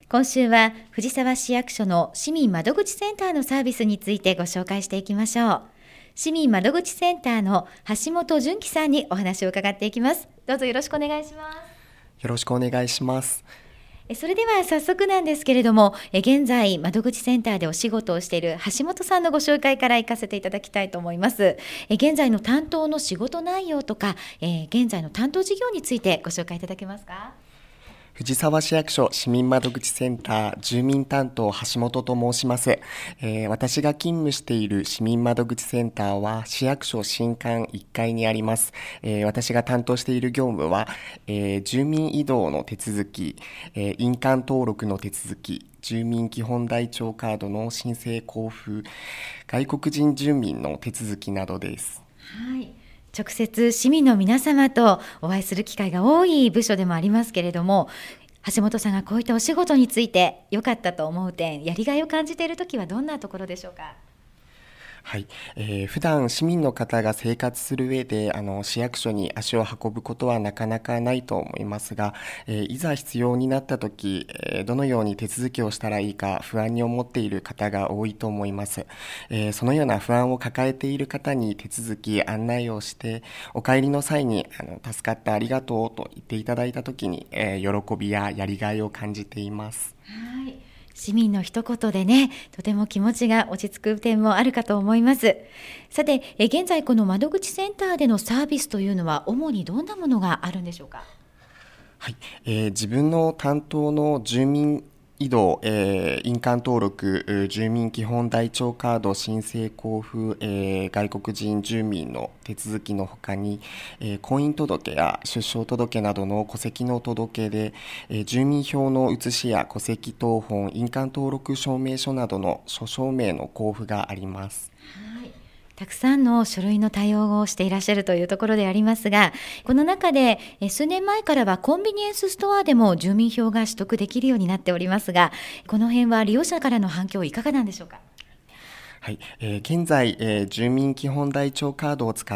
今週は藤沢市役所の市民窓口センターのサービスについてご紹介していきましょう。市民窓口センターの橋本純喜さんにお話を伺っていきます。どうぞよろしくお願いします。 よろしくお願いします。 それでは早速なんですけれども、現在窓口センターでお仕事をしている橋本さんのご紹介から行かせていただきたいと思います。現在の担当の仕事内容とか、現在の担当事業についてご紹介いただけますか？ 藤沢市役所市民窓口センター住民担当橋本と申します。私が勤務している市民窓口センターは市役所新館1階にあります。私が担当している業務は、住民移動の手続き、印鑑登録の手続き、住民基本台帳カードの申請交付、外国人住民の手続きなどです。 はい。直接市民の皆様とお会いする機会が多い部署でもありますけれども、橋本さんがこういったお仕事について良かったと思う点、やりがいを感じているときはどんなところでしょうか？ はい、普段市民の方が生活する上で市役所に足を運ぶことはなかなかないと思いますが、いざ必要になったとき、どのように手続きをしたらいいか不安に思っている方が多いと思います。そのような不安を抱えている方に手続き案内をして、お帰りの際に助かったありがとうと言っていただいたときに、喜びややりがいを感じています。 はい。市民の一言でね、とても気持ちが落ち着く点もあるかと思います。さて、現在この窓口センターでのサービスというのは主にどんなものがあるんでしょうか？ はい、自分の担当の住民移動、印鑑登録、住民基本台帳カード申請交付、外国人住民の手続きのほかに、婚姻届や出生届などの戸籍の届け出、住民票の写しや戸籍謄本、印鑑登録証明書などの諸証明の交付があります。 はい。たくさんの書類の対応をしていらっしゃるというところでありますが、この中で数年前からはコンビニエンスストアでも住民票が取得できるようになっておりますが、この辺は利用者からの反響いかがなんでしょうか？ はい、現在、住民基本台帳カードを使って、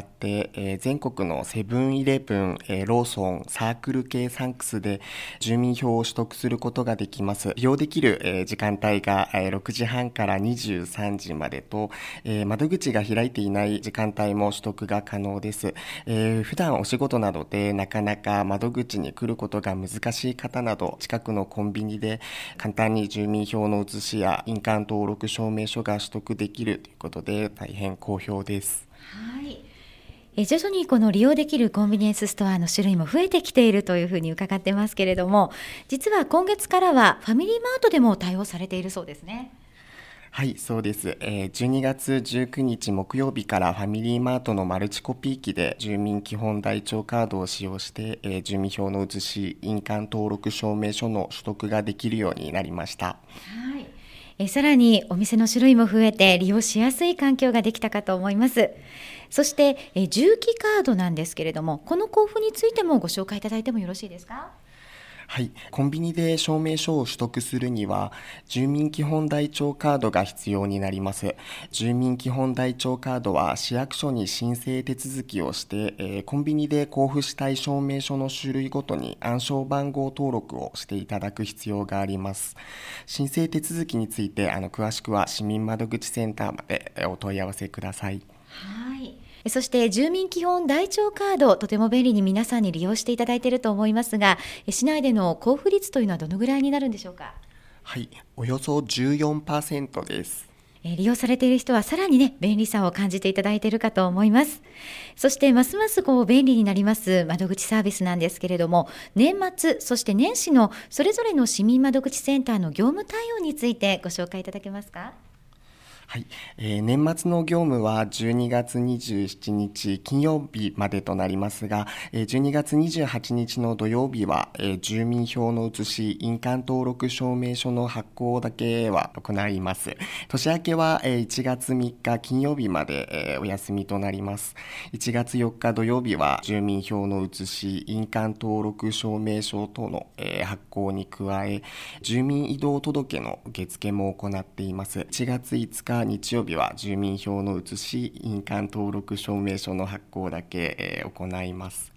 全国のセブンイレブン、ローソン、サークル系サンクスで住民票を取得することができます。利用できる、時間帯が、6時半から23時までと、窓口が開いていない時間帯も取得が可能です。普段お仕事などでなかなか窓口に来ることが難しい方など、近くのコンビニで簡単に住民票の写しや印鑑登録証明書が取得できるということで大変好評です。 はい。徐々にこの利用できるコンビニエンスストアの種類も増えてきているというふうに伺ってますけれども、実は今月からはファミリーマートでも対応されているそうですね。 はい、そうです。12月19日木曜日からファミリーマートのマルチコピー機で住民基本台帳カードを使用して、住民票の写し、印鑑登録証明書の取得ができるようになりました。 はい。さらにお店の種類も増えて利用しやすい環境ができたかと思います。そして、重機カードなんですけれども、この交付についてもご紹介いただいてもよろしいですか？ はい、コンビニで証明書を取得するには住民基本台帳カードが必要になります。住民基本台帳カードは市役所に申請手続きをして、コンビニで交付したい証明書の種類ごとに暗証番号登録をしていただく必要があります。申請手続きについて詳しくは市民窓口センターまでお問い合わせください。 はい。そして住民基本台帳カード、とても便利に皆さんに利用していただいていると思いますが、市内での交付率というのはどのぐらいになるんでしょうか？ はい、およそ 14% です。 利用されている人はさらにね、便利さを感じていただいているかと思います。そしてますます便利になります窓口サービスなんですけれども、年末そして年始のそれぞれの市民窓口センターの業務対応についてご紹介いただけますか？ はい、年末の業務は12月27日金曜日までとなりますが、12月28日の土曜日は、住民票の写し、印鑑登録証明書の発行だけは行います。年明けは、1月3日金曜日まで、お休みとなります。1月4日土曜日は住民票の写し、印鑑登録証明書等の、発行に加え、住民移動届の受付も行っています。1月5日日曜日は住民票の写し、印鑑登録証明書の発行だけ、行います。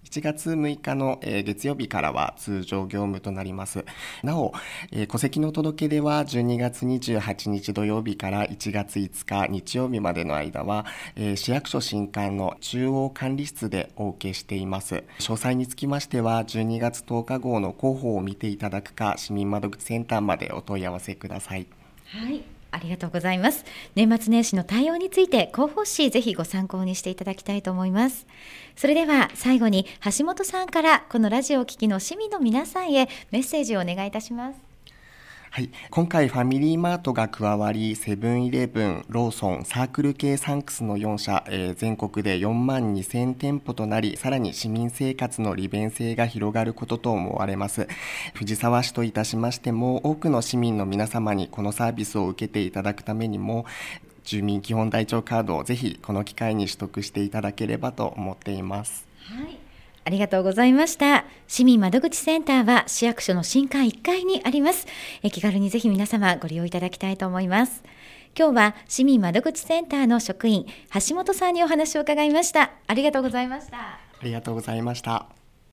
1月6日の月曜日からは通常業務となります。なお、戸籍の届け出は12月28日土曜日から1月5日日曜日までの間は、市役所新館の中央管理室でお受けしています。詳細につきましては、12月10日号の広報を見ていただくか、市民窓口センターまでお問い合わせください。 はい。ありがとうございます。年末年始の対応について広報誌ぜひご参考にしていただきたいと思います。それでは最後に橋本さんからこのラジオを聴きの市民の皆さんへメッセージをお願いいたします。 はい、今回ファミリーマートが加わり、セブンイレブン、ローソン、サークル系サンクスの4社、全国で4万2000店舗となり、さらに市民生活の利便性が広がることと思われます。藤沢市といたしましても、多くの市民の皆様にこのサービスを受けていただくためにも、住民基本台帳カードをぜひこの機会に取得していただければと思っています。 はい、ありがとうございました。市民窓口センターは市役所の新館1階にあります。気軽にぜひ皆様ご利用いただきたいと思います。今日は市民窓口センターの職員橋本さんにお話を伺いました。ありがとうございました。 ありがとうございました。